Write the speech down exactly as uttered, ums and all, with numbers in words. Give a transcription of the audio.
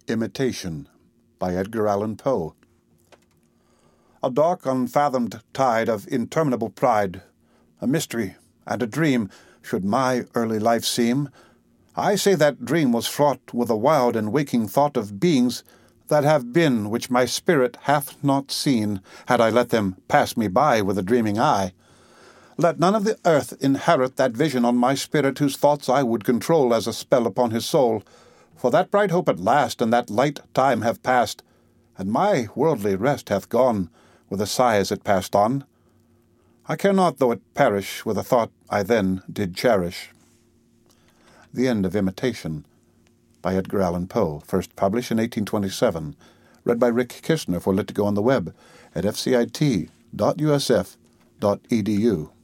Imitation by Edgar Allan Poe. A dark, unfathomed tide of interminable pride, a mystery and a dream, should my early life seem. I say that dream was fraught with a wild and waking thought of beings that have been, which my spirit hath not seen, had I let them pass me by with a dreaming eye. Let none of the earth inherit that vision on my spirit, whose thoughts I would control as a spell upon his soul. For that bright hope at last and that light time have passed, and my worldly rest hath gone, with a sigh as it passed on. I care not though it perish with a thought I then did cherish. The End of Imitation by Edgar Allan Poe, first published in eighteen twenty-seven, read by Rick Kishner for Lit to Go on the web at f c i t dot u s f dot e d u.